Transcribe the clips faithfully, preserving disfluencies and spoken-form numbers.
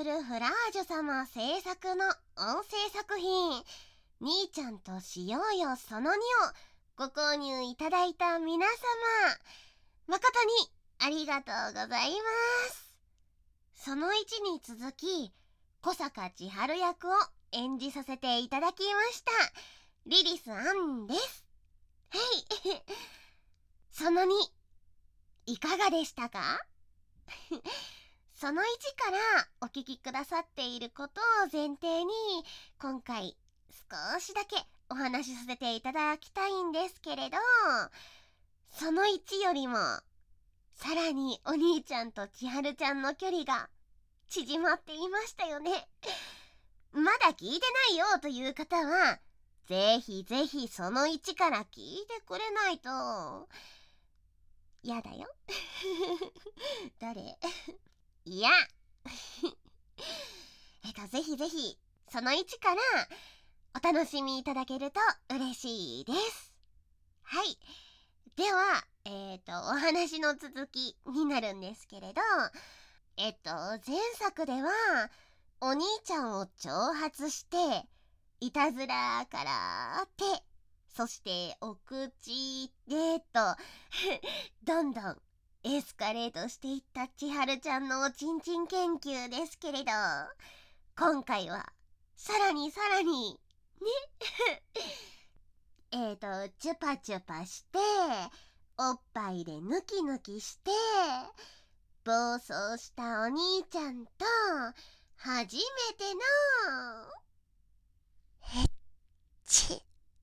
ルフラージュ様制作の音声作品兄ちゃんとしようよそのにをご購入いただいた皆様、誠にありがとうございます。そのいちに続き小坂千春役を演じさせていただきましたリリスアンです。はいそのにいかがでしたかそのいちからお聞きくださっていることを前提に今回少しだけお話しさせていただきたいんですけれど、そのいちよりもさらにお兄ちゃんと千春ちゃんの距離が縮まっていましたよね。まだ聞いてないよという方はぜひぜひそのいちから聞いてくれないとやだよ誰いやえっとぜひぜひそのいちからお楽しみいただけると嬉しいです。はい、ではえっとお話の続きになるんですけれど、えっと前作ではお兄ちゃんを挑発していたずらから手、そしてお口でとどんどんエスカレートしていった千春ちゃんのおちんちん研究ですけれど、今回はさらにさらにねえっとチュパチュパしておっぱいでヌキヌキして暴走したお兄ちゃんと初めてのヘッチ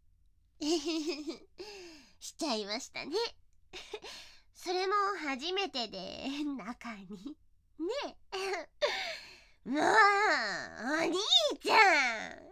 しちゃいましたねそれも初めてで中にねもうお兄ちゃん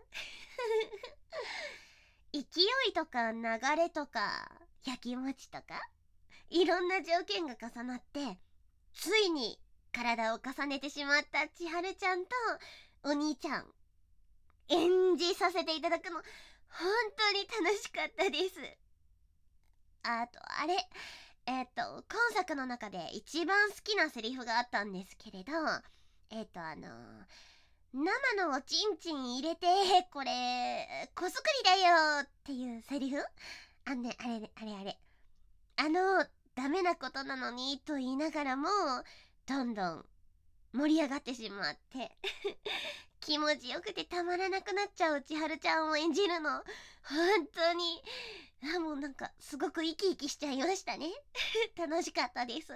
勢いとか流れとか焼きもちとかいろんな条件が重なってついに体を重ねてしまった千春ちゃんとお兄ちゃん演じさせていただくの本当に楽しかったです。あとあれえっと今作の中で一番好きなセリフがあったんですけれど、えっとあの生のおちんちん入れてこれ子作りだよっていうセリフあんねあれあれあれあのダメなことなのにと言いながらもどんどん盛り上がってしまって気持ちよくてたまらなくなっちゃう千春ちゃんを演じるの本当にあもうなんかすごく生き生きしちゃいましたね楽しかったです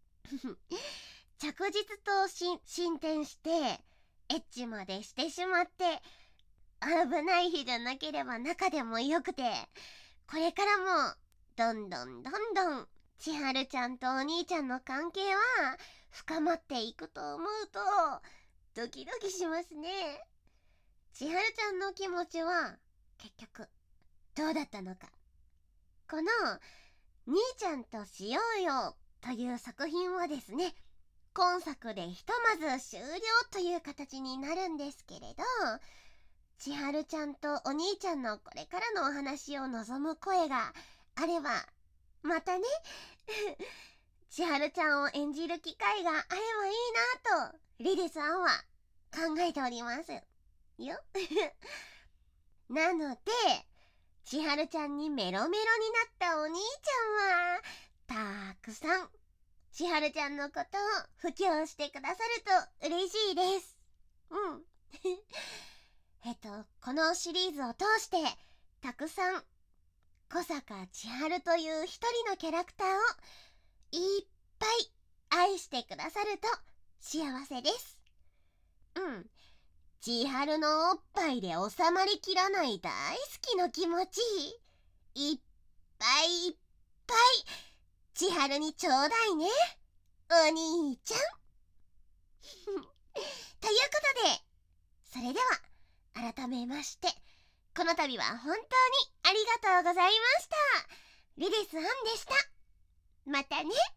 着実と進展してエッチまでしてしまって危ない日じゃなければ仲でもよくて、これからもどんどんどんどん千春ちゃんとお兄ちゃんの関係は深まっていくと思うとドキドキしますね。千春ちゃんの気持ちは結局どうだったのか。この兄ちゃんとしようよという作品はですね、今作でひとまず終了という形になるんですけれど、千春ちゃんとお兄ちゃんのこれからのお話を望む声があればまたね千春ちゃんを演じる機会があればいいなとリリさんは考えておりますよなので千春ちゃんにメロメロになったお兄ちゃんはたくさん千春ちゃんのことを布教してくださると嬉しいです。うんえっとこのシリーズを通してたくさん小坂千春という一人のキャラクターをいっぱい愛してくださると幸せです。うん千春のおっぱいで収まりきらない大好きの気持ちいっぱいいっぱい千春にちょうだいねお兄ちゃんということでそれでは改めましてこの度は本当にありがとうございました。リリスアンでした。またね。